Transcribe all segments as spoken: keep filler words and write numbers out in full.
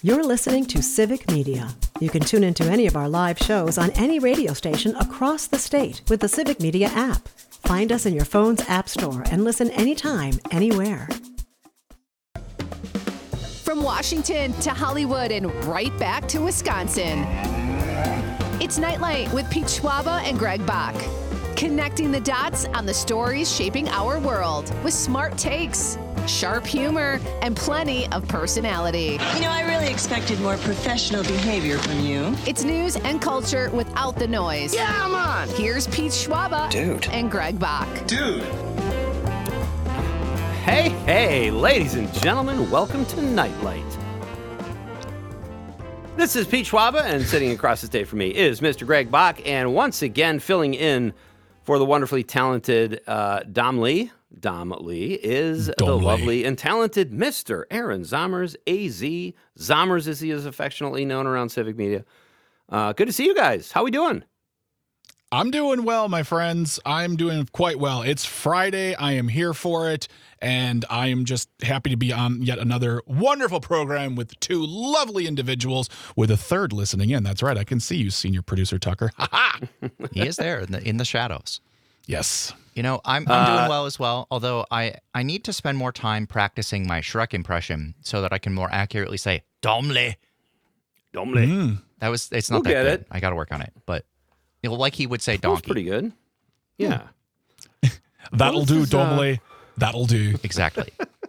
You're listening to Civic Media. You can tune into any of our live shows on any radio station across the state with the Civic Media app. Find us in your phone's app store and listen anytime, anywhere. From Washington to Hollywood and right back to Wisconsin. It's Nightlight with Pete Schwaba and Greg Bach. Connecting the dots on the stories shaping our world with smart takes, sharp humor, and plenty of personality. You know, I really expected more professional behavior from you. It's news and culture without the noise. Yeah, I'm on. Here's Pete Schwaba Dude. and Greg Bach. Dude. Hey, hey, ladies and gentlemen, welcome to Nightlight. This is Pete Schwaba, and sitting across the stage from me is Mister Greg Bach, and once again filling in for the wonderfully talented uh, Dom Lee. Dom Lee is Dom the Lee. lovely and talented Mister Aaron Zommers, A Z. Zommers, as he is affectionately known around Civic Media. Uh, good to see you guys. How we doing? I'm doing well, my friends. I'm doing quite well. It's Friday. I am here for it, and I am just happy to be on yet another wonderful program with two lovely individuals, with a third listening in. That's right. I can see you, senior producer Tucker. Ha ha! He is there in the, in the shadows. Yes. You know, I'm, I'm doing well as well, although I, I need to spend more time practicing my Shrek impression so that I can more accurately say, Domle. Domle. Mm. That was, it's not We'll that get good. it. I got to work on it. But, you know, like he would say That was donkey. pretty good. Yeah. That'll Well, do, this is, uh, Domley. That'll do. Exactly.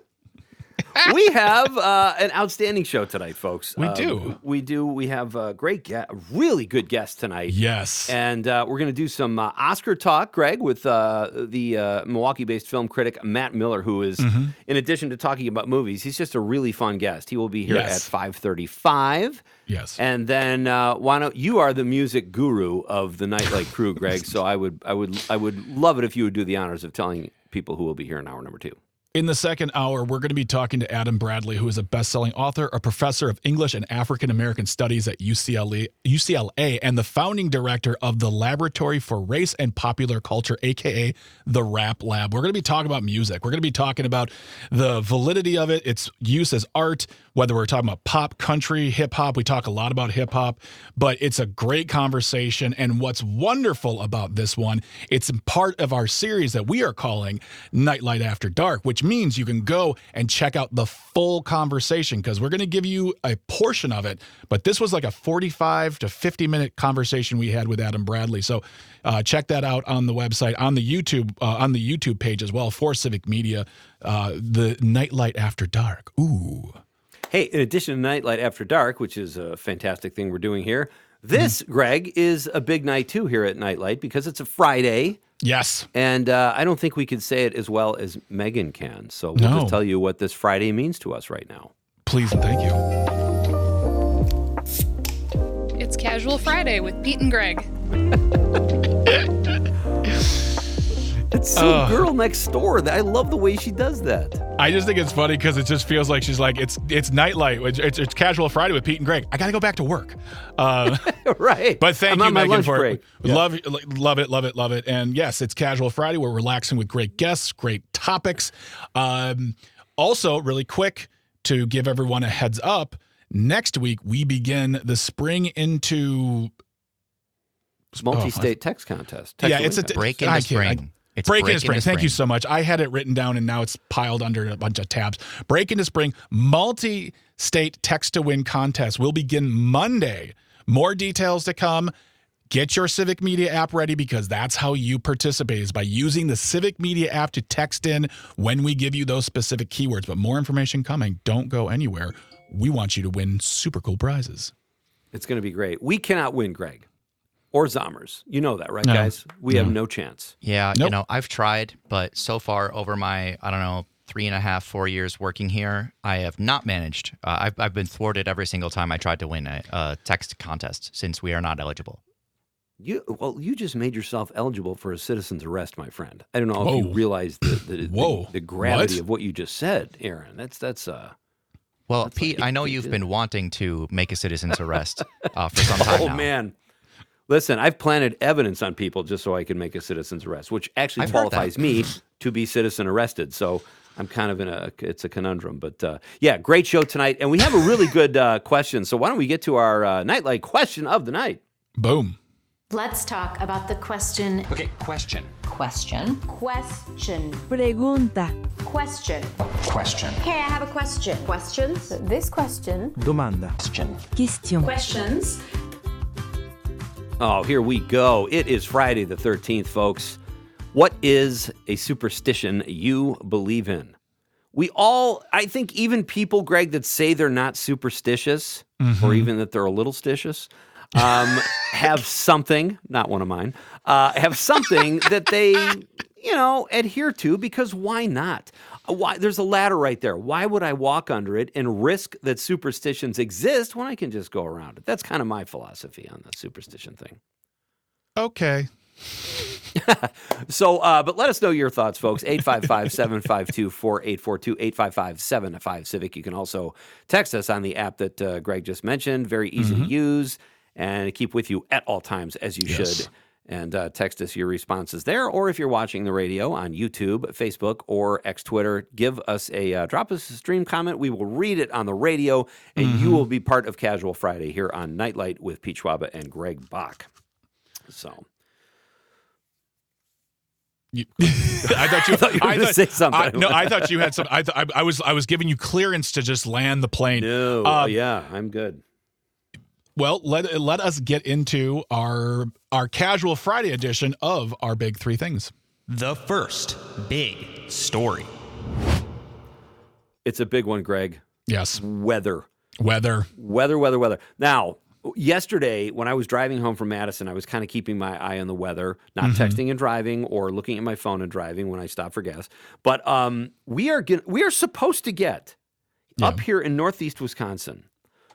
We have uh, an outstanding show tonight, folks. We Um, do. We do. We have a great, guest, really good guest tonight. Yes. And uh, we're going to do some uh, Oscar talk, Greg, with uh, the uh, Milwaukee-based film critic Matt Miller, who is, Mm-hmm. in addition to talking about movies, he's just a really fun guest. He will be here Yes. at five thirty-five. Yes. And then uh, why don't you are the music guru of the Nightlight crew, Greg? So I would, I would, I would love it if you would do the honors of telling people who will be here in hour number two. In the second hour, we're going to be talking to Adam Bradley, who is a best-selling author, a professor of English and African American Studies at U C L A, U C L A, and the founding director of the Laboratory for Race and Popular Culture, a k a the Rap Lab. We're going to be talking about music. We're going to be talking about the validity of it, its use as art, whether we're talking about pop, country, hip-hop. We talk a lot about hip-hop, but it's a great conversation. And what's wonderful about this one, it's part of our series that we are calling Nightlight After Dark, which means you can go and check out the full conversation, because we're going to give you a portion of it. But this was like a forty-five to fifty minute conversation we had with Adam Bradley. So uh, check that out on the website, on the YouTube, uh, on the YouTube page as well for Civic Media, uh, the Nightlight After Dark. Ooh. Hey, in addition to Nightlight After Dark, which is a fantastic thing we're doing here, this, Mm-hmm. Greg, is a big night too here at Nightlight because it's a Friday. Yes. And uh, I don't think we could say it as well as Megan can. So we'll No. just tell you what this Friday means to us right now. Please and thank you. It's Casual Friday with Pete and Greg. It's so Ugh. girl next door. I love the way she does that. I just think it's funny because it just feels like she's like, it's it's Nightlight. It's, it's, it's Casual Friday with Pete and Greg. I got to go back to work. Uh, Right. But thank I'm you, on my Megan, lunch for break. it. Yeah. Love, love it, love it, love it. And yes, it's Casual Friday. We're relaxing with great guests, great topics. Um, also, really quick to give everyone a heads up, next week we begin the spring into Multi-state text contest. Text yeah, to it's a win t- contest. Break I into can't- I- spring. It's Break into spring. Thank you so much. I had it written down and now it's piled under a bunch of tabs. Break into spring multi-state text to win contest will begin Monday. More details to come. Get your Civic Media app ready, because that's how you participate, is by using the Civic Media app to text in when we give you those specific keywords. But more information coming. Don't go anywhere. We want you to win super cool prizes. It's going to be great. We cannot win, Greg. Or Zommers. You know that, right, No. guys? We No. have no chance. Yeah, Nope. you know, I've tried, but so far over my, I don't know, three and a half, four years working here, I have not managed. Uh, I've, I've been thwarted every single time I tried to win a, a text contest, since we are not eligible. You well, you just made yourself eligible for a citizen's arrest, my friend. I don't know if you Whoa. realize the the, Whoa. the, the gravity What? of what you just said, Aaron. That's that's uh. Well, That's Pete, like- I know you've been wanting to make a citizen's arrest uh, for some time Oh now. man, listen, I've planted evidence on people just so I can make a citizen's arrest, which actually I've heard that. qualifies me to be citizen arrested. So I'm kind of in a, it's a conundrum, but uh, yeah, great show tonight. And we have a really good uh, question. So why don't we get to our uh, Nightlight question of the night? Boom. Let's talk about the question. Okay, question. Question. Question. Pregunta. Question. Question. Okay, I have a question. Questions? This question. Domanda. Question. Question. Questions. Oh, here we go. It is Friday the thirteenth, folks. What is a superstition you believe in? We all, I think even people, Greg, that say they're not superstitious, mm-hmm. or even that they're a little stitious, um, have something, not one of mine, uh, have something that they, you know, adhere to, because why not? Why, there's a ladder right there. Why would I walk under it and risk that superstitions exist when I can just go around it? That's kind of my philosophy on the superstition thing. Okay. So, uh, but let us know your thoughts, folks. eight five five, seven five two, four eight four two, eight five five, seven five Civic. You can also text us on the app that uh, Greg just mentioned. Very easy mm-hmm. to use and keep with you at all times, as you yes. should. And uh, text us your responses there. Or if you're watching the radio on YouTube, Facebook, or X Twitter, give us a, uh, drop us a stream comment. We will read it on the radio, and mm-hmm. you will be part of Casual Friday here on Nightlight with Pete Schwaba and Greg Bach. So... You, I thought you, I thought you were going to say something. I, no, I thought you had some. I, th- I, I was I was giving you clearance to just land the plane. No, um, yeah, I'm good. Well, let let us get into our our Casual Friday edition of our Big Three Things. The first big story. It's a big one, Greg. Yes. Weather. Weather. Weather. Weather. Weather. Now. Yesterday, when I was driving home from Madison, I was kind of keeping my eye on the weather, not mm-hmm. texting and driving or looking at my phone and driving when I stop for gas. But um, we are get, we are supposed to get, yeah. up here in northeast Wisconsin,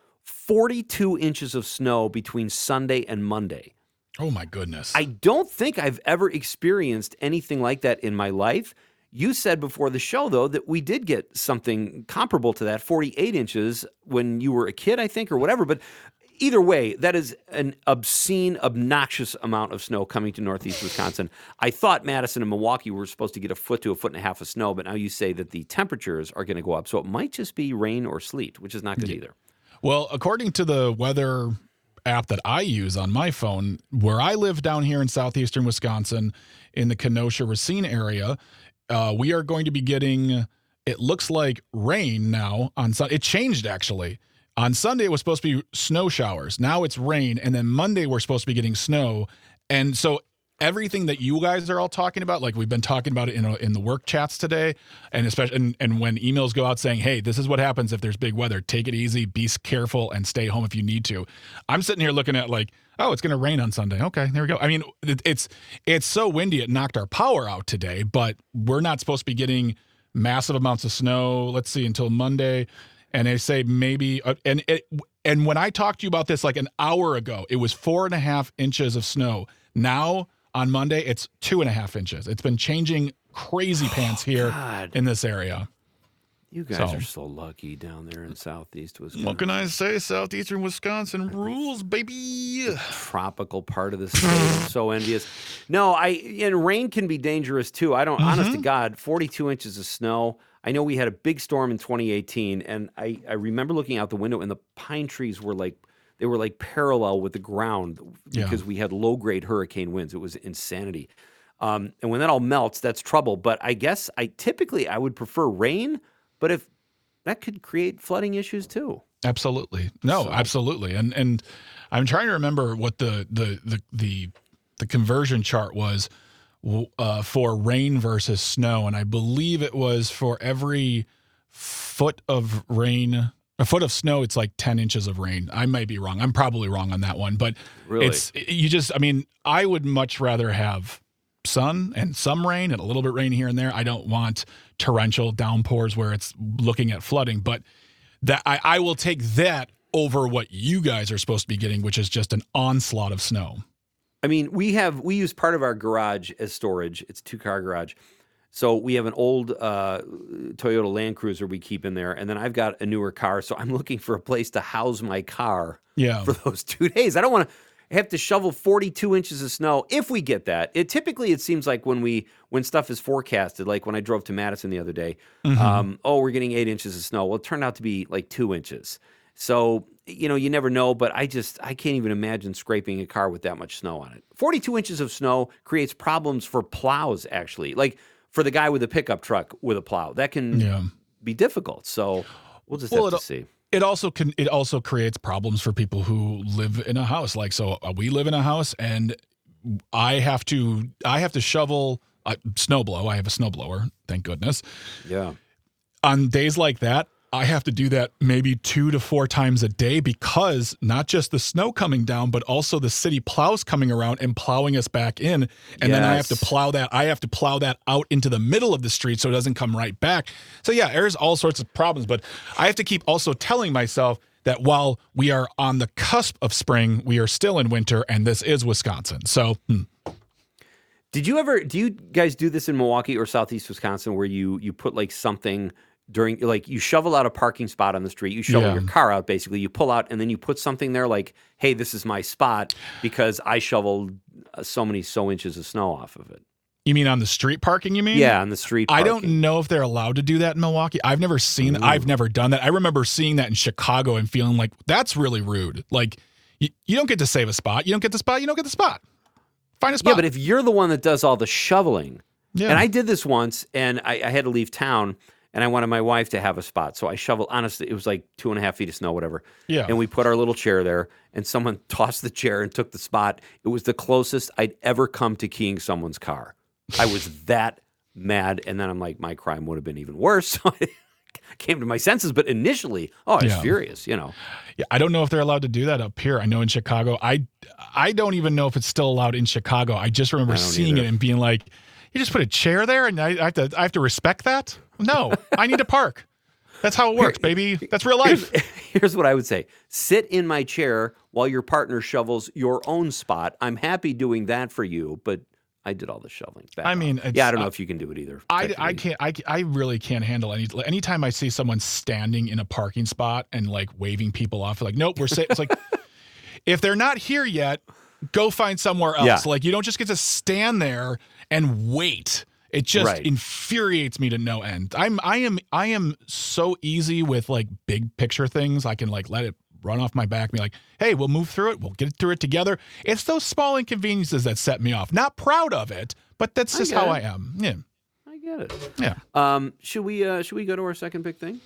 forty-two inches of snow between Sunday and Monday. Oh, my goodness. I don't think I've ever experienced anything like that in my life. You said before the show, though, that we did get something comparable to that, forty-eight inches, when you were a kid, I think, or whatever. But either way, that is an obscene, obnoxious amount of snow coming to northeast Wisconsin. I thought Madison and Milwaukee were supposed to get a foot to a foot and a half of snow, but now you say that the temperatures are going to go up. So it might just be rain or sleet, which is not good yeah. either. Well, according to the weather app that I use on my phone, where I live down here in southeastern Wisconsin in the Kenosha-Racine area, uh, we are going to be getting, it looks like rain now on Sunday. It changed, actually. On Sunday, it was supposed to be snow showers. Now it's rain. And then Monday, we're supposed to be getting snow. And so everything that you guys are all talking about, like we've been talking about it in, a, in the work chats today, and especially and, and when emails go out saying, hey, this is what happens if there's big weather. Take it easy, be careful, and stay home if you need to. I'm sitting here looking at like, oh, it's going to rain on Sunday. Okay, there we go. I mean, it, it's it's so windy, it knocked our power out today, but we're not supposed to be getting massive amounts of snow, let's see, until Monday. And they say maybe, uh, and it, and when I talked to you about this like an hour ago, it was four and a half inches of snow. Now on Monday, it's two and a half inches. It's been changing crazy pants oh, here God. in this area. You guys so, are so lucky down there in southeast Wisconsin. What can I say? Southeastern Wisconsin rules, baby. The tropical part of the state. I'm so envious. No, I and rain can be dangerous too. I don't. Mm-hmm. Honest to God, forty-two inches of snow. I know we had a big storm in twenty eighteen, and I, I remember looking out the window, and the pine trees were like they were like parallel with the ground because yeah. we had low grade hurricane winds. It was insanity. Um, and when that all melts, that's trouble. But I guess I typically I would prefer rain, but if that could create flooding issues too. Absolutely, no, so. absolutely. And and I'm trying to remember what the the the the, the conversion chart was. Uh, for rain versus snow, and I believe it was for every foot of rain, a foot of snow, it's like ten inches of rain. I might be wrong. I'm probably wrong on that one, but really? it's you just. I mean, I would much rather have sun and some rain and a little bit rain here and there. I don't want torrential downpours where it's looking at flooding, but that I, I will take that over what you guys are supposed to be getting, which is just an onslaught of snow. I mean, we have we use part of our garage as storage. It's a two-car garage. So we have an old uh, Toyota Land Cruiser we keep in there, and then I've got a newer car. So I'm looking for a place to house my car yeah. for those two days. I don't want to have to shovel forty-two inches of snow if we get that. It typically it seems like when we when stuff is forecasted, like when I drove to Madison the other day, Mm-hmm. um, oh, we're getting eight inches of snow. Well, it turned out to be like two inches. So, you know, you never know, but I just I can't even imagine scraping a car with that much snow on it. forty-two inches of snow creates problems for plows, actually. Like for the guy with a pickup truck with a plow, that can Yeah. be difficult. So we'll just Well, have to it- see. It also can. It also creates problems for people who live in a house. Like, so uh, we live in a house, and I have to. I have to shovel uh, snow blow. I have a snow blower. Thank goodness. Yeah. On days like that, I have to do that maybe two to four times a day because not just the snow coming down, but also the city plows coming around and plowing us back in. And then I have to Yes. plow that. I have to plow that out into the middle of the street so it doesn't come right back. So yeah, there's all sorts of problems, but I have to keep also telling myself that while we are on the cusp of spring, we are still in winter, and this is Wisconsin. So hmm. Did you ever, do you guys do this in Milwaukee or Southeast Wisconsin where you you put like something during, like you shovel out a parking spot on the street, you shovel Yeah. your car out basically, you pull out and then you put something there like, hey, this is my spot because I shoveled uh, so many so inches of snow off of it. You mean on the street parking, you mean? Yeah, on the street I parking. don't know if they're allowed to do that in Milwaukee. I've never seen Ooh. I've never done that. I remember seeing that in Chicago and feeling like that's really rude. Like you, you don't get to save a spot. You don't get the spot. You don't get the spot. Find a spot. Yeah, but if you're the one that does all the shoveling, Yeah. and I did this once and I, I had to leave town and I wanted my wife to have a spot. So I shoveled, honestly, it was like two and a half feet of snow, whatever. Yeah. And we put our little chair there and someone tossed the chair and took the spot. It was the closest I'd ever come to keying someone's car. I was that mad. And then I'm like, my crime would have been even worse. So I came to my senses. But initially, oh, I was Yeah. furious, you know. Yeah, I don't know if they're allowed to do that up here. I know in Chicago. I I don't even know if it's still allowed in Chicago. I just remember I don't seeing either. it and being like, you just put a chair there and I, I have to I have to respect that? No, I need to park. That's how it works, baby. That's real life. Here's, here's what I would say. Sit in my chair while your partner shovels your own spot. I'm happy doing that for you, but I did all the shoveling. Back I mean, off. it's- yeah, I don't know uh, if you can do it either. I, I technically. can't I, I really can't handle any anytime I see someone standing in a parking spot and like waving people off like nope we're safe. It's like if they're not here yet, go find somewhere else. Yeah. Like you don't just get to stand there and wait. It just Right. infuriates me to no end. I'm I am I am so easy with like big picture things. I can like let it run off my back and be like, hey, we'll move through it. We'll get through it together. It's those small inconveniences that set me off. Not proud of it, but that's I just get how it. I am. Yeah. I get it. Yeah. Um, should we uh, should we go to our second big thing?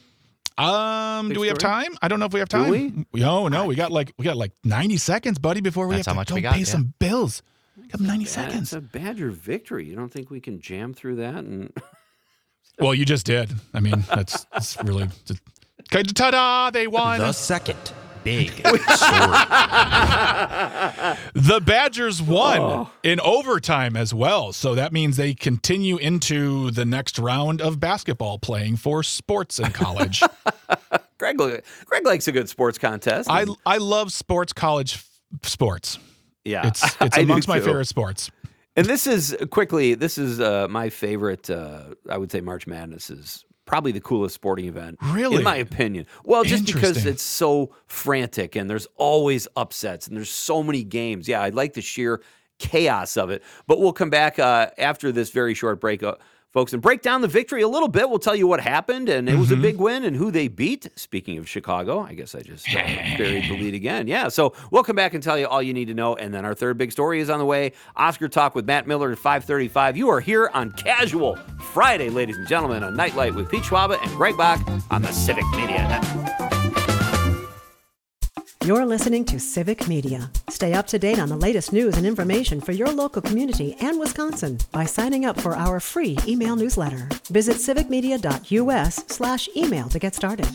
Um, Big do we have story? time? I don't know if we have Do time. we? No, no, we got like we got like ninety seconds, buddy, before we That's have how to much go we got, pay yeah. some bills. We got ninety Bad- seconds. It's a Badger victory. You don't think we can jam through that? And Well, you just did. I mean, that's, that's really. Okay, ta-da! They won. The second big story. The Badgers won Oh. in overtime as well. So that means they continue into the next round of basketball playing for sports in college. Greg, Greg likes a good sports contest. I I love sports college f- sports. yeah, It's it's I do amongst my too. favorite sports. And this is quickly, this is uh, my favorite. Uh, I would say March Madness is probably the coolest sporting event, Really? in my opinion. Well, just because Interesting. it's so frantic and there's always upsets and there's so many games. Yeah, I like the sheer chaos of it. But we'll come back uh, after this very short break, uh, folks, and break down the victory a little bit. We'll tell you what happened, and it was a big win, and who they beat. Speaking of Chicago, I guess I just uh, buried the lead again. Yeah, so we'll come back and tell you all you need to know, and then our third big story is on the way. Oscar Talk with Matt Miller at five thirty-five. You are here on Casual Friday, ladies and gentlemen, on Nightlight with Pete Schwaba and Greg Bach on the Civic Media Network. You're listening to Civic Media. Stay up to date on the latest news and information for your local community and Wisconsin by signing up for our free email newsletter. Visit civicmedia.us slash email to get started.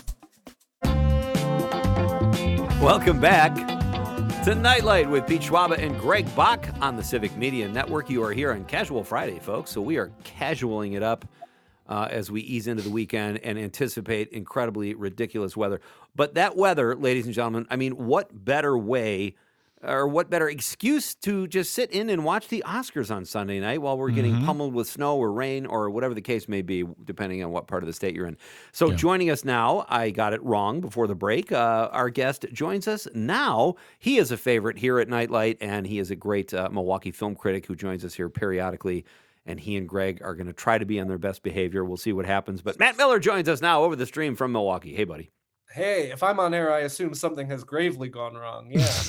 Welcome back to Nightlight with Pete Schwaba and Greg Bach on the Civic Media Network. You are here on Casual Friday, folks, so we are casualing it up uh, as we ease into the weekend and anticipate incredibly ridiculous weather. But that weather, ladies and gentlemen, I mean, what better way or what better excuse to just sit in and watch the Oscars on Sunday night while we're getting Mhm. pummeled with snow or rain or whatever the case may be, depending on what part of the state you're in. So Yeah. joining us now, I got it wrong before the break. Uh, our guest joins us now. He is a favorite here at Nightlight, and he is a great uh, Milwaukee film critic who joins us here periodically. And he and Greg are going to try to be on their best behavior. We'll see what happens. But Matt Miller joins us now over the stream from Milwaukee. Hey, buddy. Hey, if I'm on air, I assume something has gravely gone wrong.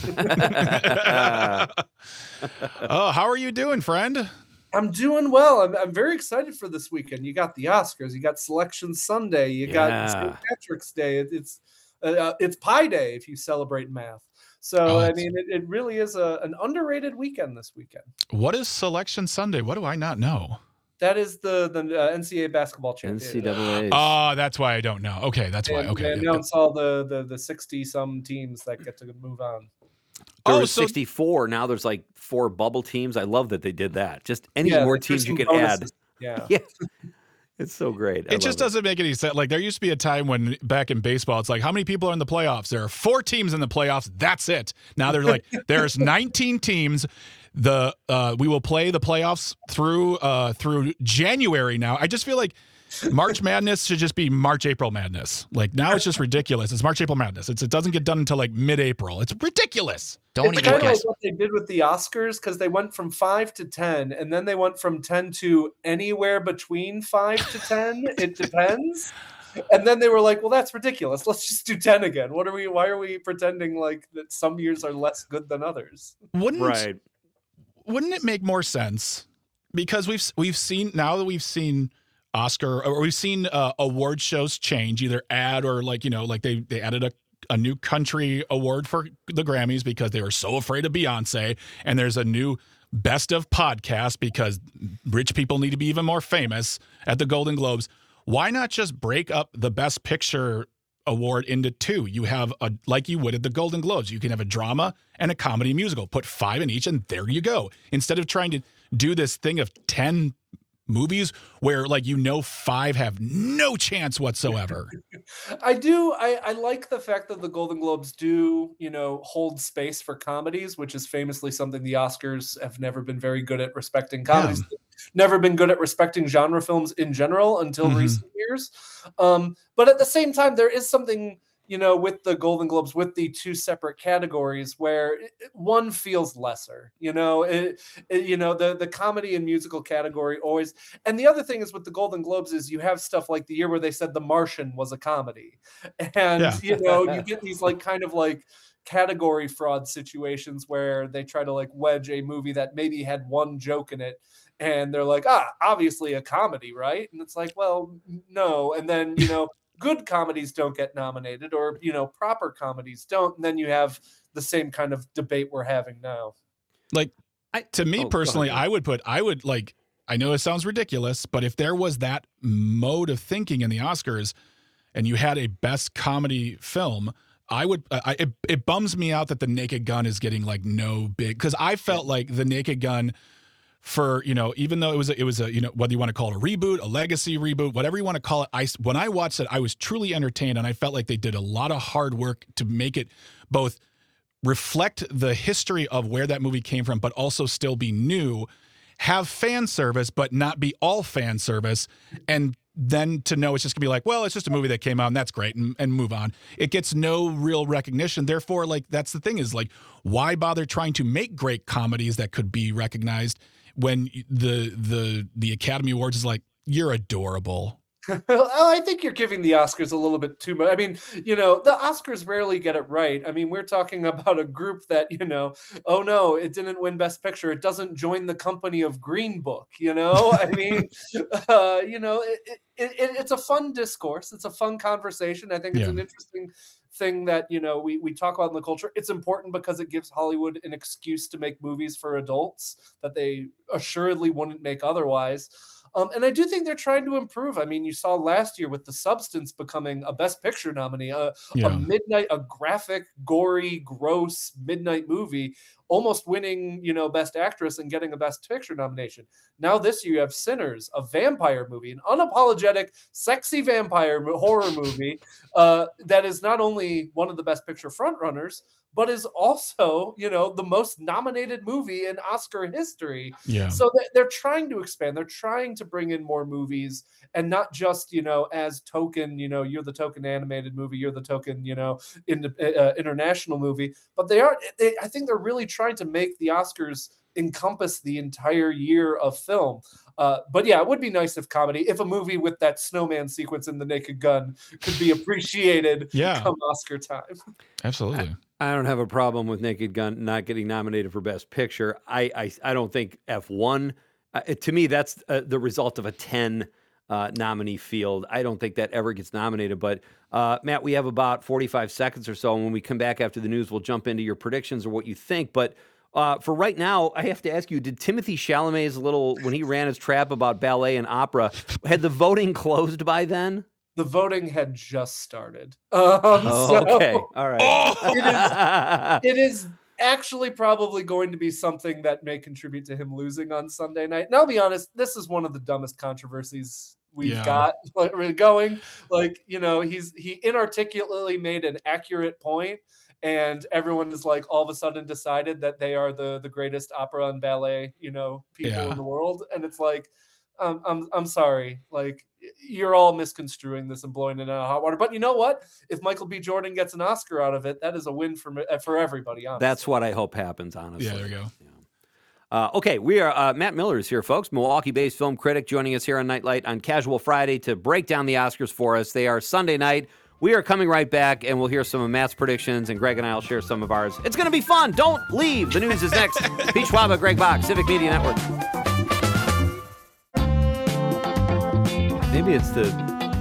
Yeah. Oh, how are you doing, friend? I'm doing well. I'm, I'm very excited for this weekend. You got the Oscars. You got Selection Sunday. You got Yeah. Saint Patrick's Day. It, it's uh, it's Pi Day if you celebrate math. So, Oh, I it's- mean, it, it really is a, an underrated weekend this weekend. What is Selection Sunday? What do I not know? That is the, the uh, N C A A basketball N championship. C double A. Oh, that's why I don't know. Okay, that's why. And Okay. they yeah, yeah. announce all the the the sixty some teams that get to move on. There Oh, was so- sixty-four. Now there's like four bubble teams. I love that they did that. Just any Yeah, more there's teams you some could add. bonuses. Yeah. Yeah. It's so great. I It just love doesn't make any sense. Like there used to be a time when back in baseball, it's like, how many people are in the playoffs? There are four teams in the playoffs. That's it. Now they're like, there's nineteen teams. The uh, we will play the playoffs through uh, through January now. I just feel like March Madness should just be March April Madness. Like now it's just ridiculous. It's March April Madness. It's, it doesn't get done until like mid April. It's ridiculous. Don't It's even kind of like guess. what they did with the Oscars because they went from five to ten, and then they went from ten to anywhere between five to ten. It depends. And then they were like, "Well, that's ridiculous. Let's just do ten again. What are we? Why are we pretending like that some years are less good than others?" Wouldn't Right. wouldn't it make more sense because we've we've seen now that we've seen Oscar or we've seen uh, award shows change, either add or like you know like they they added a a new country award for the Grammys because they were so afraid of Beyonce, and there's a new best of podcast because rich people need to be even more famous at the Golden Globes. Why not just break up the Best Picture award into two? You have a like you would at the Golden Globes. You can have a drama and a comedy musical. Put five in each, and there you go. Instead of trying to do this thing of ten movies where like you know five have no chance whatsoever. I do. I, I like the fact that the Golden Globes do, you know, hold space for comedies, which is famously something the Oscars have never been very good at respecting. Comedies never been good at respecting genre films in general until Mhm. recent years. Um, but at the same time, there is something, you know, with the Golden Globes, with the two separate categories where it, it- one feels lesser, you know, it, it- you know, the, the comedy and musical category always. And the other thing is with the Golden Globes is you have stuff like the year where they said The Martian was a comedy. And, Yeah. you know, you get these like kind of like category fraud situations where they try to like wedge a movie that maybe had one joke in it. And they're like, ah, obviously a comedy, right? And it's like, well, no. And then, you know, good comedies don't get nominated or, you know, proper comedies don't. And then you have the same kind of debate we're having now. Like I- to me Oh, go personally, ahead. I would put I would like I know it sounds ridiculous, but if there was that mode of thinking in the Oscars and you had a best comedy film, I would I it, it bums me out that The Naked Gun is getting like no big cuz I felt like The Naked Gun for, you know, even though it was a, it was a, you know, whether you want to call it a reboot, a legacy reboot, whatever you want to call it, I when I watched it, I was truly entertained, and I felt like they did a lot of hard work to make it both reflect the history of where that movie came from, but also still be new, have fan service, but not be all fan service, and then to know it's just gonna be like, well, it's just a movie that came out and that's great, and, and move on. It gets no real recognition. Therefore, like that's the thing is like, why bother trying to make great comedies that could be recognized when the the the Academy Awards is like, you're adorable. Well, I think you're giving the Oscars a little bit too much. I mean, you know, the Oscars rarely get it right. I mean, we're talking about a group that, you know, oh no, it didn't win Best Picture. It doesn't join the company of Green Book, you know? I mean, uh, you know, it, it, it, it's a fun discourse. It's a fun conversation. I think it's Yeah. an interesting thing that, you know, we, we talk about in the culture. It's important because it gives Hollywood an excuse to make movies for adults that they assuredly wouldn't make otherwise. Um, and I do think they're trying to improve. I mean, you saw last year with The Substance becoming a Best Picture nominee, a, Yeah. a midnight, a graphic, gory, gross midnight movie almost winning, you know, Best Actress and getting a Best Picture nomination. Now this year you have Sinners, a vampire movie, an unapologetic, sexy vampire horror movie uh, that is not only one of the Best Picture frontrunners, but is also, you know, the most nominated movie in Oscar history. Yeah. So they're trying to expand. They're trying to bring in more movies, and not just, you know, as token, you know, you're the token animated movie, you're the token, you know, in the uh, international movie. But they are, they, I think they're really trying to make the Oscars encompass the entire year of film. Uh, but yeah, it would be nice if comedy, if a movie with that snowman sequence in The Naked Gun could be appreciated yeah. come Oscar time. Absolutely. I, I don't have a problem with Naked Gun not getting nominated for Best Picture. I I, I don't think F one, uh, to me, that's uh, the result of a ten uh, nominee field. I don't think that ever gets nominated. But uh, Matt, we have about forty-five seconds or so. And when we come back after the news, we'll jump into your predictions or what you think. But Uh, for right now, I have to ask you, did Timothy Chalamet's little, when he ran his trap about ballet and opera, had the voting closed by then? The voting had just started. Um, oh, so okay. All right. it, is, it is actually probably going to be something that may contribute to him losing on Sunday night. And I'll be honest, this is one of the dumbest controversies we've Yeah. got like, really going. Like, you know, he's he inarticulately made an accurate point, and everyone is like all of a sudden decided that they are the the greatest opera and ballet, you know, people Yeah. in the world. And it's like, um, I'm I'm sorry, like you're all misconstruing this and blowing it out of hot water. But you know what? If Michael B. Jordan gets an Oscar out of it, that is a win for me- for everybody. Honestly. That's what I hope happens, honestly. Yeah, there you go. Uh, okay, we are uh, Matt Miller is here, folks, Milwaukee-based film critic, joining us here on Nightlight on Casual Friday to break down the Oscars for us. They are Sunday night. We are coming right back, and we'll hear some of Matt's predictions, and Greg and I will share some of ours. It's going to be fun. Don't leave. The news is next. Pete Schwaba, Greg Bach, Civic Media Network. Maybe it's the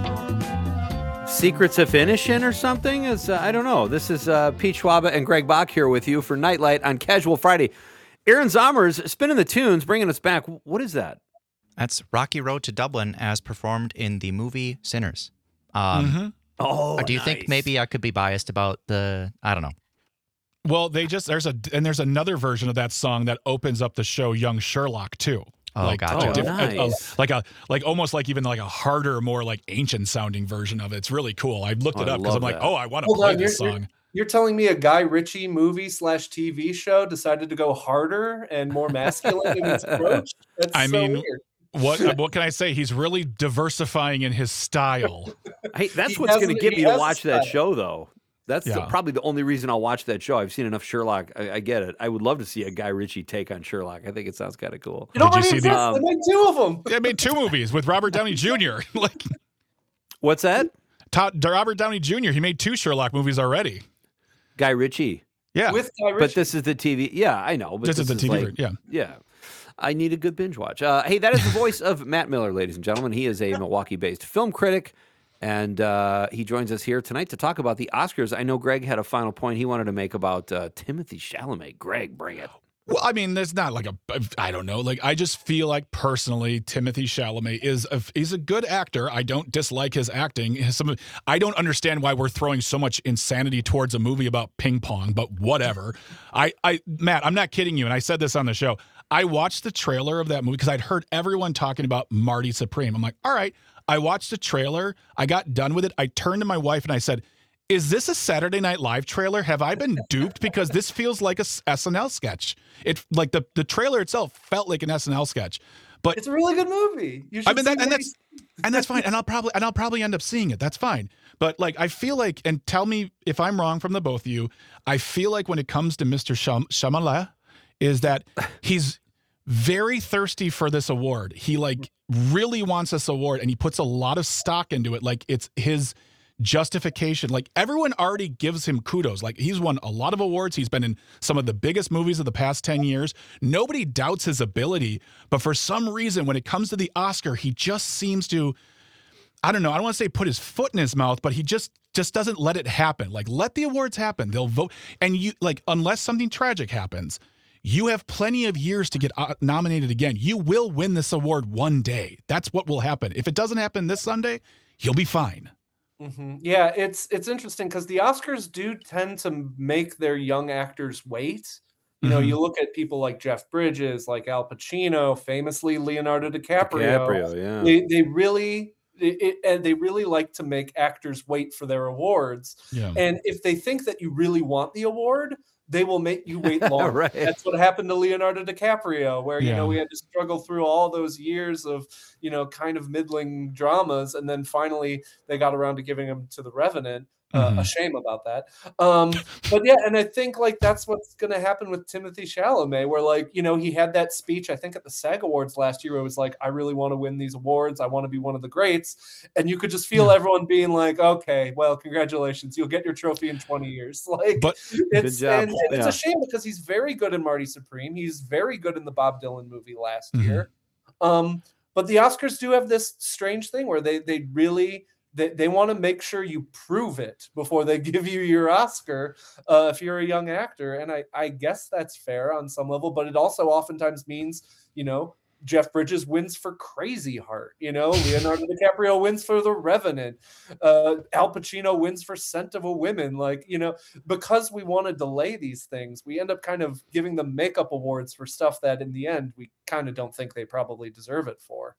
secrets of finishing or something. It's, uh, I don't know. This is uh, Pete Schwaba and Greg Bach here with you for Nightlight on Casual Friday. Aaron Zomers spinning the tunes, bringing us back. What is that? That's Rocky Road to Dublin as performed in the movie Sinners. Um, Mm-hmm. Oh, do you nice. think maybe I could be biased about the, I don't know. Well, they just, there's a, and there's another version of that song that opens up the show Young Sherlock too. Oh, like, gotcha. a diff- Oh, a- a- nice. like a, like almost like even like a harder, more like ancient sounding version of it. It's really cool. I looked Oh, it I up because I'm love like, that. oh, I want to Hold play on, this you're- song. You're telling me a Guy Ritchie movie slash T V show decided to go harder and more masculine in its approach? That's I so mean, weird. What what can I say? He's really diversifying in his style. Hey, that's He what's going to hasn't- get he me to has a watch that style. show, though. That's the, Yeah. probably the only reason I'll watch that show. I've seen enough Sherlock. I, I get it. I would love to see a Guy Ritchie take on Sherlock. I think it sounds kind of cool. It already see the- exists. Um, They made two of them. They made two movies with Robert Downey Junior like What's that? Todd, Robert Downey Junior He made two Sherlock movies already. Guy Ritchie. Yeah, With Guy Ritchie. But this is the T V. Yeah, I know. But this, is the T V. like- version, yeah. Yeah. I need a good binge watch. Uh, hey, that is the voice of Matt Miller, ladies and gentlemen. He is a Milwaukee-based film critic, and uh, he joins us here tonight to talk about the Oscars. I know Greg had a final point he wanted to make about uh, Timothy Chalamet. Greg, bring it. Well, I mean, there's not like a, I don't know. Like, I just feel like personally, Timothy Chalamet is a, he's a good actor. I don't dislike his acting. His, some, I don't understand why we're throwing so much insanity towards a movie about ping pong, but whatever. I, I, Matt, I'm not kidding you. And I said this on the show. I watched the trailer of that movie because I'd heard everyone talking about Marty Supreme. I'm like, all right. I watched the trailer. I got done with it. I turned to my wife and I said, is this a Saturday Night Live trailer? Have I been duped? Because this feels like a S N L sketch. It like the, the trailer itself felt like an S N L sketch. But it's a really good movie. You should I mean, that, see and Marty- that's and that's fine. And I'll probably and I'll probably end up seeing it. That's fine. But like, I feel like, and tell me if I'm wrong from the both of you. I feel like when it comes to Mister Sham- Shyamalan, is that he's very thirsty for this award. He like really wants this award, and he puts a lot of stock into it. Like it's his justification. Like everyone already gives him kudos. Like he's won a lot of awards. He's been in some of the biggest movies of the past ten years. Nobody doubts his ability, but for some reason, when it comes to the Oscar, he just seems to, I don't know, I don't want to say put his foot in his mouth, but he just just doesn't let it happen. Like let the awards happen. They'll vote. And you like, unless something tragic happens, you have plenty of years to get uh, nominated again. You will win this award one day. That's what will happen. If it doesn't happen this Sunday, he'll be fine. Mhm. Yeah, it's it's interesting because the Oscars do tend to make their young actors wait You know, Mhm. you look at people like Jeff Bridges, like Al Pacino, famously Leonardo DiCaprio. DiCaprio, yeah. They they really it, it- and they really like to make actors wait for their awards. Yeah. And if they think that you really want the award, they will make you wait longer. Right. That's what happened to Leonardo DiCaprio, where, you Yeah. know, we had to struggle through all those years of, you know, kind of middling dramas. And then finally they got around to giving him to The Revenant. Uh, Mhm. A shame about that. Um, but yeah, and I think like that's what's going to happen with Timothy Chalamet, where like, you know, he had that speech, I think at the SAG Awards last year, where it was like, I really want to win these awards. I want to be one of the greats. And you could just feel everyone being like, okay, well, congratulations. You'll get your trophy in twenty years. Like, But it's, job. and, and it's Yeah. a shame because he's very good in Marty Supreme. He's very good in the Bob Dylan movie last Mhm. year. Um, but the Oscars do have this strange thing where they they really they, they want to make sure you prove it before they give you your Oscar uh, if you're a young actor. And I, I guess that's fair on some level, but it also oftentimes means, you know, Jeff Bridges wins for Crazy Heart, you know, Leonardo DiCaprio wins for The Revenant, uh, Al Pacino wins for Scent of a Woman. Like, you know, because we want to delay these things, we end up kind of giving them makeup awards for stuff that in the end, we kind of don't think they probably deserve it for.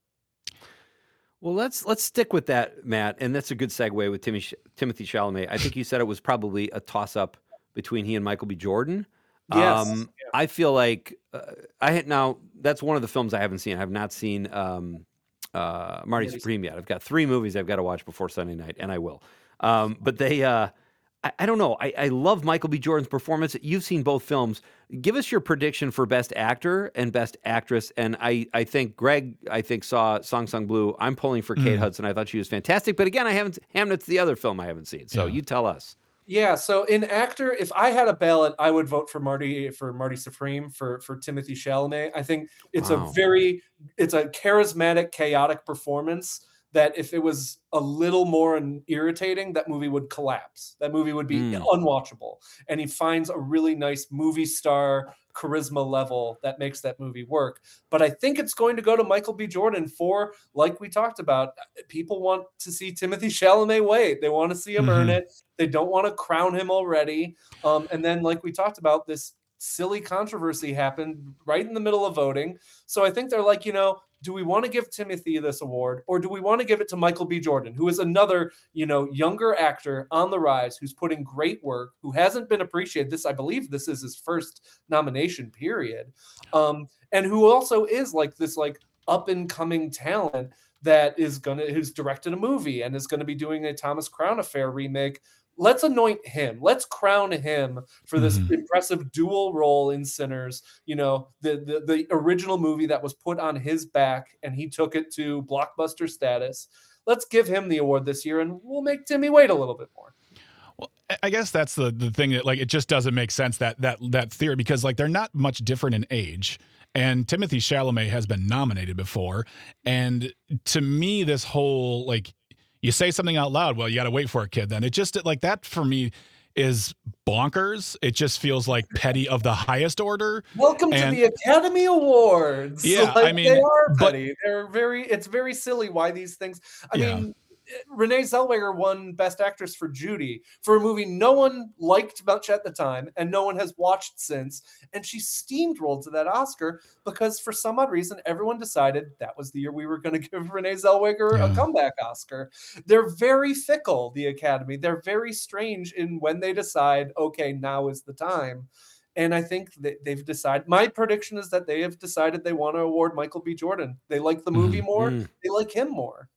Well, let's let's stick with that, Matt, and that's a good segue with Timmy, Timothy Chalamet. I think you said it was probably a toss-up between he and Michael B. Jordan. Yes. Um, I feel like uh, I had now. That's one of the films I haven't seen. I have not seen um, uh, Marty Supreme yet. I've got three movies I've got to watch before Sunday night, and I will. Um, but they, uh, I, I don't know. I, I love Michael B. Jordan's performance. You've seen both films. Give us your prediction for Best Actor and Best Actress. And I, I think Greg, I think saw Song Sung Blue. I'm pulling for Kate Mm. Hudson. I thought she was fantastic. But again, I haven't. Hamlet's the other film I haven't seen. So Yeah. you tell us. Yeah, so in actor, if I had a ballot, I would vote for Marty for Marty Supreme for for Timothy Chalamet. I think it's Wow. a very it's a charismatic, chaotic performance that if it was a little more in- irritating, that movie would collapse. That movie would be Mm. unwatchable. And he finds a really nice movie star charisma level that makes that movie work. But I think it's going to go to Michael B. Jordan for, like we talked about, people want to see Timothy Chalamet wait. They want to see him earn Mhm. it. They don't want to crown him already. Um, and then, like we talked about, this silly controversy happened right in the middle of voting. So I think they're like, you know, do we want to give Timothy this award, or do we want to give it to Michael B. Jordan, who is another, you know, younger actor on the rise, who's putting great work, who hasn't been appreciated. This, I believe, this is his first nomination period, um, and who also is like this like up and coming talent that is gonna who's directed a movie and is going to be doing a Thomas Crown Affair remake. Let's anoint him. Let's crown him for this Mhm. impressive dual role in Sinners. You know, the, the the original movie that was put on his back and he took it to blockbuster status. Let's give him the award this year, and we'll make Timmy wait a little bit more. Well, I- I guess that's the the thing that like it just doesn't make sense that that that theory because like they're not much different in age. And Timothy Chalamet has been nominated before. And to me, this whole like you say something out loud, well, you got to wait for it, kid. Then it just like that for me is bonkers. It just feels like petty of the highest order. Welcome And- to the Academy Awards. Yeah, Like, I mean, they are but- petty. They're very. It's very silly why these things. I Yeah. mean, Renee Zellweger won Best Actress for Judy for a movie no one liked much at the time and no one has watched since, and she steamrolled to that Oscar because for some odd reason everyone decided that was the year we were going to give Renee Zellweger Yeah. a comeback Oscar. They're very fickle, the Academy. They're very strange in when they decide, okay, now is the time. And I think that they've decided. My prediction is that they have decided they want to award Michael B. Jordan. They like the movie more. Mhm. They like him more.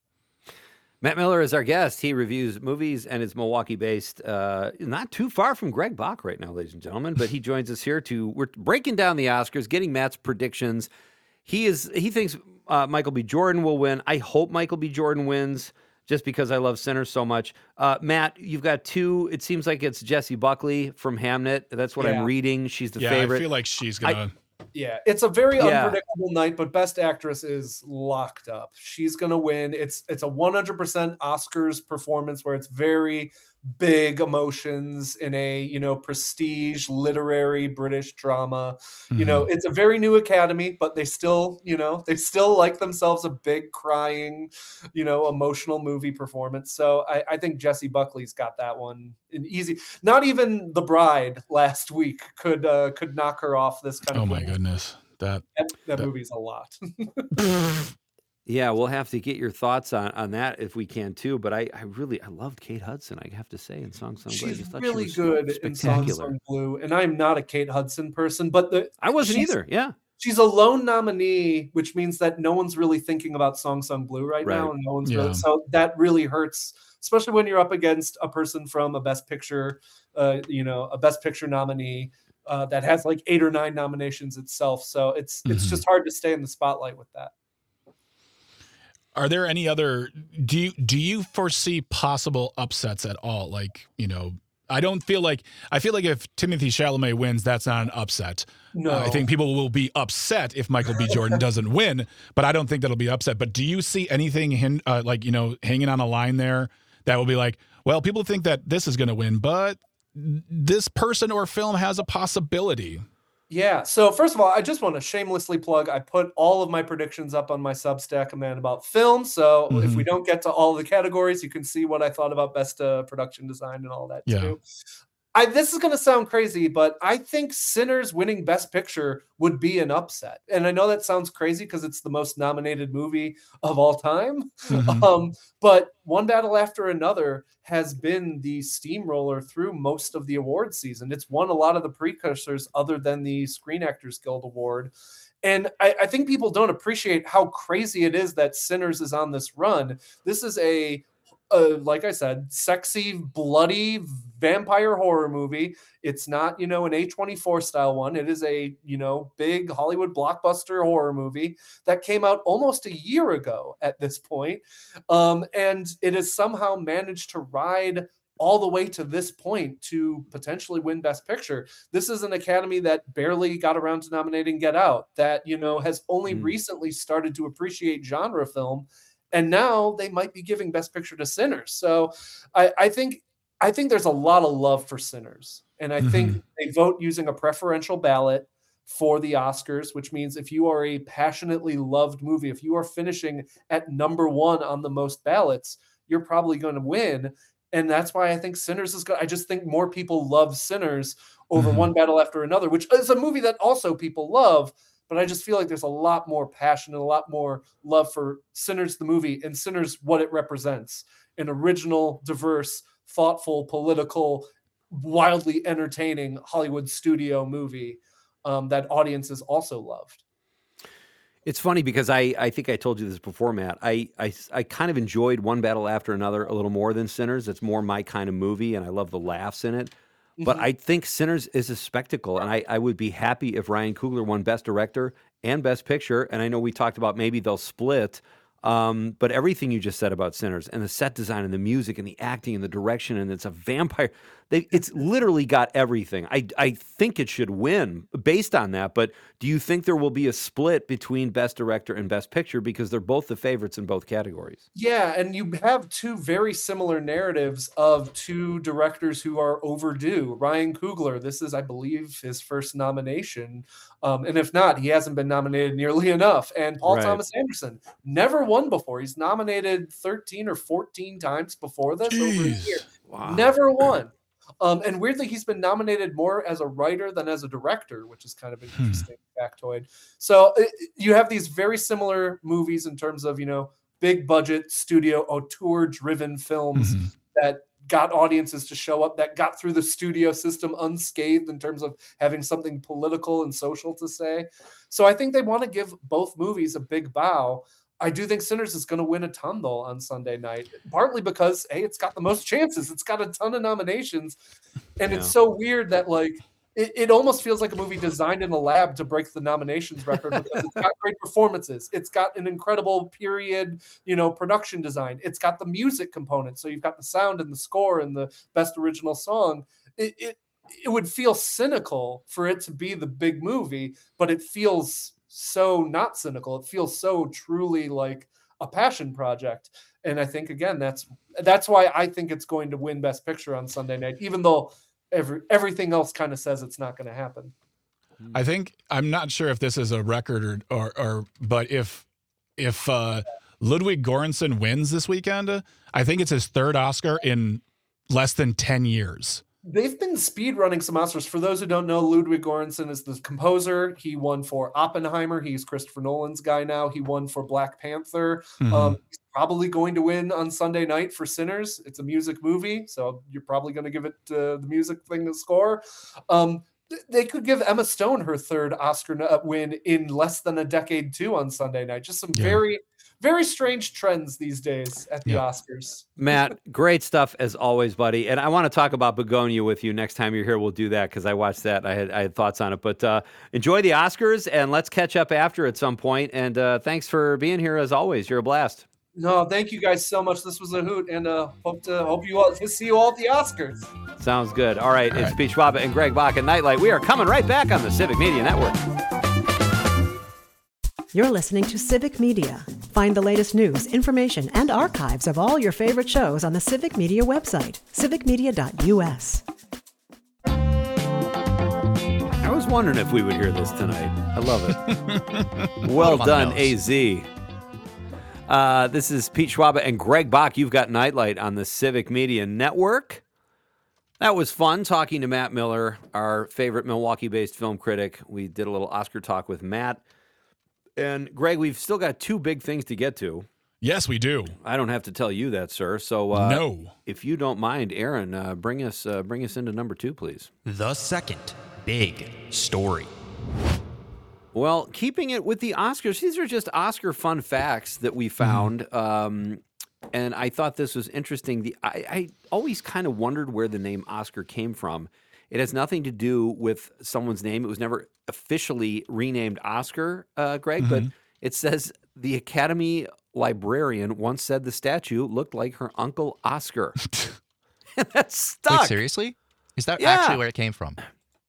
Matt Miller is our guest. He reviews movies and is Milwaukee-based, uh, not too far from Greg Bach right now, ladies and gentlemen. But he joins us here to we're breaking down the Oscars, getting Matt's predictions. He is he thinks uh, Michael B. Jordan will win. I hope Michael B. Jordan wins, just because I love Sinners so much. Uh, Matt, you've got two. It seems like it's Jessie Buckley from Hamnet. That's what Yeah. I'm reading. She's the yeah, favorite. I feel like she's gonna. Yeah, it's a very Yeah. unpredictable night, but Best Actress is locked up. She's going to win. It's it's a one hundred percent Oscars performance where it's very big emotions in a, you know, prestige literary British drama. Mm-hmm. You know, it's a very new Academy, but they still, you know, they still like themselves a big crying, you know, emotional movie performance. So I, I think Jessie Buckley's got that one in easy. Not even The Bride last week could uh, could knock her off this kind oh of my movie. goodness. That, that, that, that movie's a lot. Yeah, we'll have to get your thoughts on, on that if we can too. But I, I really I loved Kate Hudson, I have to say, in Song Sung Blue. She's really she good in Song Sung Blue, and I'm not a Kate Hudson person, but the I wasn't either. Yeah, she's a lone nominee, which means that no one's really thinking about Song Sung Blue right, right. now, and no one's yeah. really, so that really hurts, especially when you're up against a person from a Best Picture, uh, you know, a Best Picture nominee uh, that has like eight or nine nominations itself. So it's mm-hmm. it's just hard to stay in the spotlight with that. Are there any other, do you, do you foresee possible upsets at all? Like, you know, I don't feel like, I feel like if Timothée Chalamet wins, that's not an upset. No. Uh, I think people will be upset if Michael B. Jordan doesn't win, but I don't think that'll be upset. But do you see anything hin- uh, like, you know, hanging on a line there that will be like, well, people think that this is going to win, but this person or film has a possibility? Yeah. So first of all, I just want to shamelessly plug, I put all of my predictions up on my Substack, A Man About Film. So mm-hmm. if we don't get to all the categories, you can see what I thought about best uh, production design and all that yeah. too. I, this is going to sound crazy, but I think Sinners winning Best Picture would be an upset. And I know that sounds crazy because it's the most nominated movie of all time. Mm-hmm. Um, but One Battle After Another has been the steamroller through most of the award season. It's won a lot of the precursors other than the Screen Actors Guild Award. And I, I think people don't appreciate how crazy it is that Sinners is on this run. This is a Uh, like I said, sexy, bloody vampire horror movie. It's not, you know, an A twenty-four style one. It is a, you know, big Hollywood blockbuster horror movie that came out almost a year ago at this point. Um, and it has somehow managed to ride all the way to this point to potentially win Best Picture. This is an Academy that barely got around to nominating Get Out, that, you know, has only mm. recently started to appreciate genre film. And now they might be giving Best Picture to Sinners. So I, I think I think there's a lot of love for Sinners. And I mm-hmm. think they vote using a preferential ballot for the Oscars, which means if you are a passionately loved movie, if you are finishing at number one on the most ballots, you're probably going to win. And that's why I think Sinners is good. I just think more people love Sinners over mm-hmm. One Battle After Another, which is a movie that also people love. But I just feel like there's a lot more passion and a lot more love for Sinners, the movie, and Sinners, what it represents. An original, diverse, thoughtful, political, wildly entertaining Hollywood studio movie um, that audiences also loved. It's funny because I, I think I told you this before, Matt. I, I, I kind of enjoyed One Battle After Another a little more than Sinners. It's more my kind of movie, and I love the laughs in it. But mm-hmm. I think Sinners is a spectacle, and I, I would be happy if Ryan Coogler won Best Director and Best Picture. And I know we talked about maybe they'll split, um, but everything you just said about Sinners and the set design and the music and the acting and the direction, and it's a vampire. They, it's literally got everything. I, I think it should win based on that, but do you think there will be a split between Best Director and Best Picture because they're both the favorites in both categories? Yeah, and you have two very similar narratives of two directors who are overdue. Ryan Coogler, this is, I believe, his first nomination. Um, and if not, he hasn't been nominated nearly enough. And Paul right. Thomas Anderson, never won before. He's nominated thirteen or fourteen times before this Jeez. over a year. Wow. Never won. Um, and weirdly, he's been nominated more as a writer than as a director, which is kind of an interesting hmm. factoid. So it, you have these very similar movies in terms of, you know, big budget studio auteur driven films mm-hmm. that got audiences to show up, that got through the studio system unscathed in terms of having something political and social to say. So I think they want to give both movies a big bow. I do think Sinners is going to win a ton, though, on Sunday night, partly because, hey, it's got the most chances. It's got a ton of nominations. And yeah. it's so weird that, like, it, it almost feels like a movie designed in a lab to break the nominations record because it's got great performances. It's got an incredible period, you know, production design. It's got the music component. So you've got the sound and the score and the best original song. It, it, it would feel cynical for it to be the big movie, but it feels so not cynical. It feels so truly like a passion project. And I think, again, that's that's why I think it's going to win Best Picture on Sunday night, even though every everything else kind of says it's not going to happen. I think I'm not sure if this is a record or or, or but if if uh, Ludwig Göransson wins this weekend, uh, I think it's his third Oscar in less than ten years. They've been speed running some Oscars. For those who don't know, Ludwig Göransson is the composer. He won for Oppenheimer. He's Christopher Nolan's guy now. He won for Black Panther. Mhm. Um, he's probably going to win on Sunday night for Sinners. It's a music movie, so you're probably going to give it uh, the music thing to score. Um, th- they could give Emma Stone her third Oscar no- win in less than a decade too on Sunday night. Just some Yeah. very, very strange trends these days at the Yeah. Oscars. Matt, great stuff as always, buddy. And I want to talk about Begonia with you next time you're here. We'll do that because I watched that. I had I had thoughts on it. But uh, enjoy the Oscars, and let's catch up after at some point. And uh, thanks for being here as always. You're a blast. No, thank you guys so much. This was a hoot, and uh, hope to hope you all to see you all at the Oscars. Sounds good. All right, it's Pete Schwab and Greg Bach at Nightlight. We are coming right back on the Civic Media Network. You're listening to Civic Media. Find the latest news, information, and archives of all your favorite shows on the Civic Media website, civic media dot u s. I was wondering if we would hear this tonight. I love it. Well done, A Z. Uh, this is Pete Schwab and Greg Bach. You've got Nightlight on the Civic Media Network. That was fun talking to Matt Miller, our favorite Milwaukee-based film critic. We did a little Oscar talk with Matt. And Greg, we've still got two big things to get to. Yes, we do. I don't have to tell you that, sir. So, uh, No. if you don't mind, Aaron, uh, bring us uh, bring us into number two, please. The second big story. Well, keeping it with the Oscars, these are just Oscar fun facts that we found. Um, and I thought this was interesting. The I, I always kind of wondered where the name Oscar came from. It has nothing to do with someone's name. It was never officially renamed Oscar, uh, Greg, but it says the Academy librarian once said the statue looked like her uncle Oscar. And that's stuck. Wait, seriously? Is that Yeah. actually where it came from?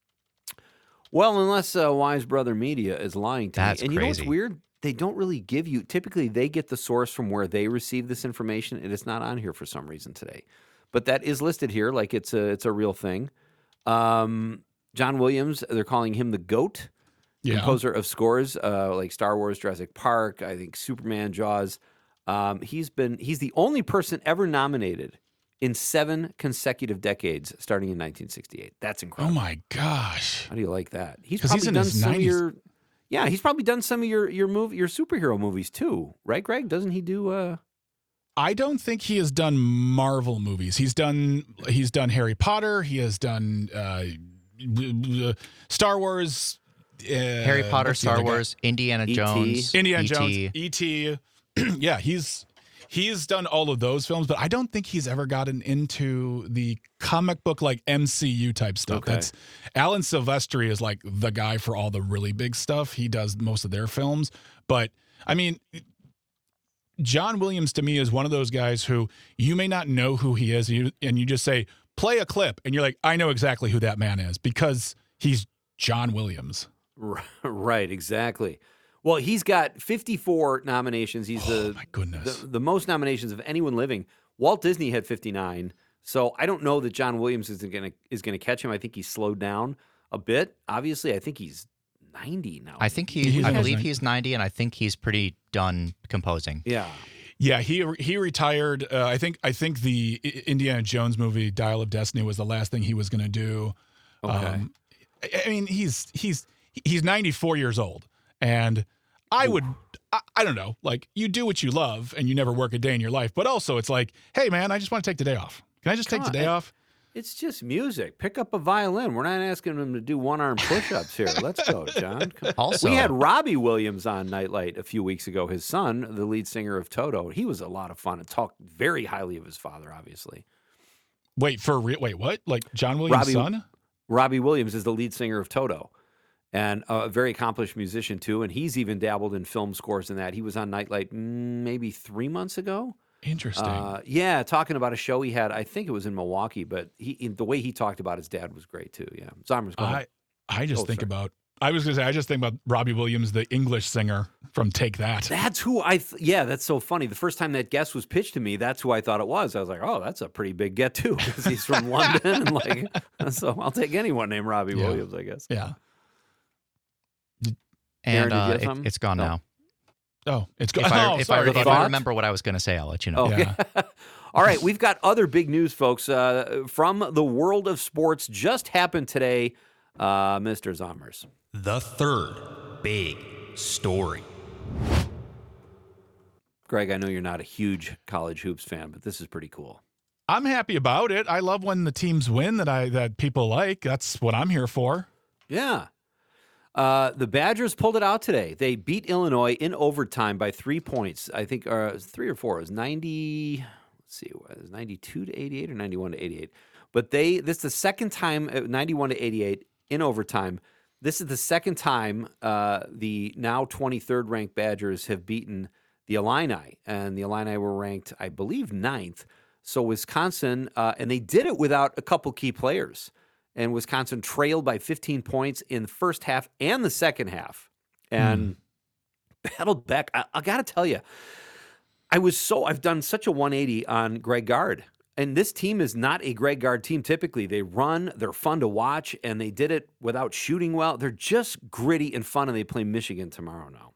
Well, unless uh, Wise Brother Media is lying to That's me. And you know what's crazy. weird? They don't really give you, typically they get the source from where they receive this information, and it's not on here for some reason today. But that is listed here like it's a, it's a real thing. Um, John Williams, they're calling him the GOAT, Yeah. composer of scores uh, like Star Wars, Jurassic Park, I think Superman, Jaws. Um, he's been he's the only person ever nominated in seven consecutive decades, starting in nineteen sixty-eight. That's Oh incredible. my gosh. How do you like that? He's 'Cause probably he's in done his some of nineties. your, yeah, he's probably done some of your your movie your superhero movies too, right, Greg? Doesn't he do? Uh, I don't think he has done Marvel movies. He's done he's done Harry Potter. He has done uh, Star Wars. Uh, Harry Potter, what's the Star other guy? Wars, Indiana E T Jones, Indiana E T Jones, E T Yeah, he's he's done all of those films, but I don't think he's ever gotten into the comic book like M C U type stuff. Okay. That's Alan Silvestri is like the guy for all the really big stuff. He does most of their films, but I mean, John Williams to me is one of those guys who you may not know who he is, and you, and you just say play a clip, and you're like, I know exactly who that man is because he's John Williams. right, exactly. Well, he's got fifty-four nominations. He's Oh the my goodness. the, the most nominations of anyone living. Walt Disney had fifty-nine. So I don't know that John Williams is going to is going to catch him. I think he's slowed down a bit. Obviously, I think he's ninety now. I think he, He's I in his believe nineties. he's ninety, and I think he's pretty done composing. Yeah. Yeah, he he retired. Uh, I think I think the I- Indiana Jones movie Dial of Destiny was the last thing he was going to do. Okay. Um, I, I mean, he's he's he's ninety-four years old, and I would I, I don't know, like you do what you love, and you never work a day in your life. But also, it's like, hey man, I just want to take the day off. Can I just take Come the on, day I- off? It's just music. Pick up a violin. We're not asking him to do one-arm push-ups here. Let's go, John. Come- Also, we had Robbie Williams on Nightlight a few weeks ago, his son, the lead singer of Toto. He was a lot of fun and talked very highly of his father, obviously. Wait for real? Wait, what? Like John Williams' Robbie- son? Robbie Williams is the lead singer of Toto and a very accomplished musician, too. And he's even dabbled in film scores and that. He was on Nightlight mm, maybe three months ago. Interesting. Uh, yeah, talking about a show he had. I think it was in Milwaukee, but he the way he talked about his dad was great, too. Yeah. Zomers, go ahead. I I just Oh, think sorry. about I was going to say, I just think about Robbie Williams, the English singer from Take That. That's who I, th- yeah, that's so funny. The first time that guest was pitched to me, that's who I thought it was. I was like, oh, that's a pretty big get too, because he's from London. And like, so I'll take anyone named Robbie Yeah. Williams, I guess. Yeah. Aaron, And did you uh, have it, something? it's gone No. now. Oh, it's If gone. I, Oh, if sorry. I, if about I that. remember what I was going to say, I'll let you know. Oh, okay. All right, we've got other big news, folks, uh, from the world of sports. Just happened today, uh, Mister Zommers. The third big story. Greg, I know you're not a huge college hoops fan, but this is pretty cool. I'm happy about it. I love when the teams win that I that people like. That's what I'm here for. Yeah. Uh, the Badgers pulled it out today. They beat Illinois in overtime by three points. I think uh, it was three or four. It was ninety. Let's see, it was ninety-two to eighty-eight or ninety-one to eighty-eight. But they this is the second time, uh, ninety-one to eighty-eight in overtime. This is the second time uh, the now twenty-third ranked Badgers have beaten the Illini, and the Illini were ranked, I believe, ninth. So Wisconsin, uh, and they did it without a couple key players. And Wisconsin trailed by fifteen points in the first half and the second half, and mm. battled back. I, I got to tell you, I was so I've done such a one eighty on Greg Gard, and this team is not a Greg Gard team. Typically, they run, they're fun to watch, and they did it without shooting well. They're just gritty and fun, and they play Michigan tomorrow now.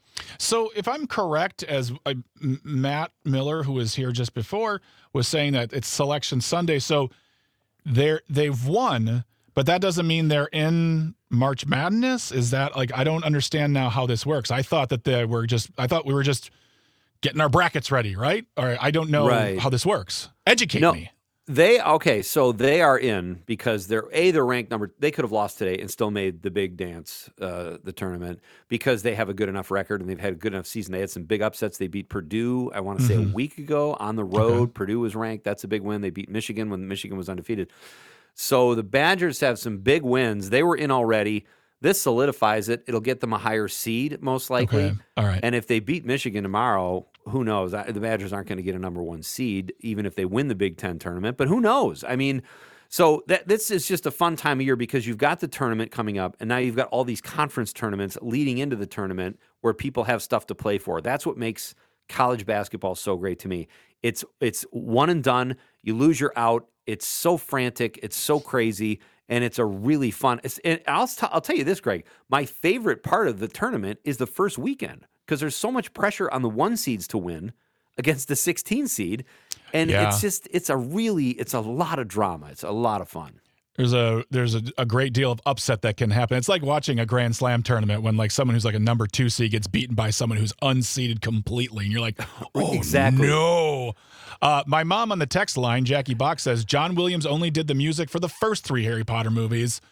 So if I'm correct, as uh, M- Matt Miller, who was here just before, was saying that it's Selection Sunday, so they're they've won, but that doesn't mean they're in March Madness. Is that like, I don't understand now how this works. I thought that they were just I thought we were just getting our brackets ready, right? Or I don't know Right. how this works. Educate No. me. They okay, so they are in because they're a they're ranked number. They could have lost today and still made the big dance, uh, the tournament, because they have a good enough record and they've had a good enough season. They had some big upsets. They beat Purdue, I want to say Mhm. a week ago on the road. Okay. Purdue was ranked. That's a big win. They beat Michigan when Michigan was undefeated. So the Badgers have some big wins. They were in already. This solidifies it. It'll get them a higher seed, most likely. Okay. All right. And if they beat Michigan tomorrow, who knows? I- The Badgers aren't going to get a number one seed, even if they win the Big Ten tournament. But who knows? I mean, so that this is just a fun time of year because you've got the tournament coming up, and now you've got all these conference tournaments leading into the tournament where people have stuff to play for. That's what makes college basketball so great to me. It's it's one and done. You lose, you're out. It's so frantic. It's so crazy. And it's a really fun. It's, and I'll, t- I'll tell you this, Greg. My favorite part of the tournament is the first weekend because there's so much pressure on the one seeds to win against the sixteen seed, and Yeah. it's just it's a really it's a lot of drama. It's a lot of fun. There's a there's a, a great deal of upset that can happen. It's like watching a Grand Slam tournament when like someone who's like a number two seed gets beaten by someone who's unseeded completely, and you're like, oh Exactly. no. Uh, my mom on the text line, Jackie Bach, says John Williams only did the music for the first three Harry Potter movies.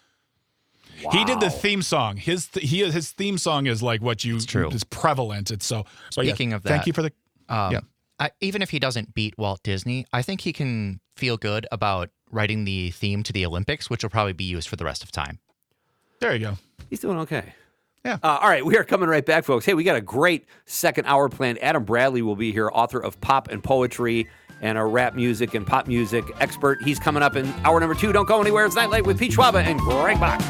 He did the Wow. theme song. His th- he his theme song is like what you It's true. is prevalent. It's so. but yeah, Speaking of thank that, you for the. Um, Yeah. I, even if he doesn't beat Walt Disney, I think he can feel good about writing the theme to the Olympics, which will probably be used for the rest of time. There you go. He's doing okay. Yeah. Uh, all right, we are coming right back, folks. Hey, we got a great second hour planned. Adam Bradley will be here, author of Pop and Poetry and a rap music and pop music expert. He's coming up in hour number two. Don't go anywhere. It's Nightlight with Pete Schwaba and Greg Bach.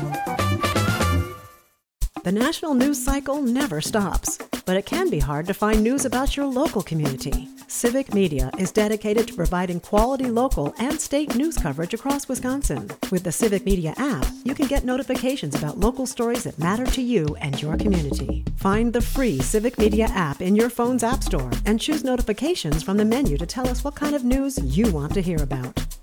The national news cycle never stops, but it can be hard to find news about your local community. Civic Media is dedicated to providing quality local and state news coverage across Wisconsin. With the Civic Media app, you can get notifications about local stories that matter to you and your community. Find the free Civic Media app in your phone's app store and choose notifications from the menu to tell us what kind of news you want to hear about.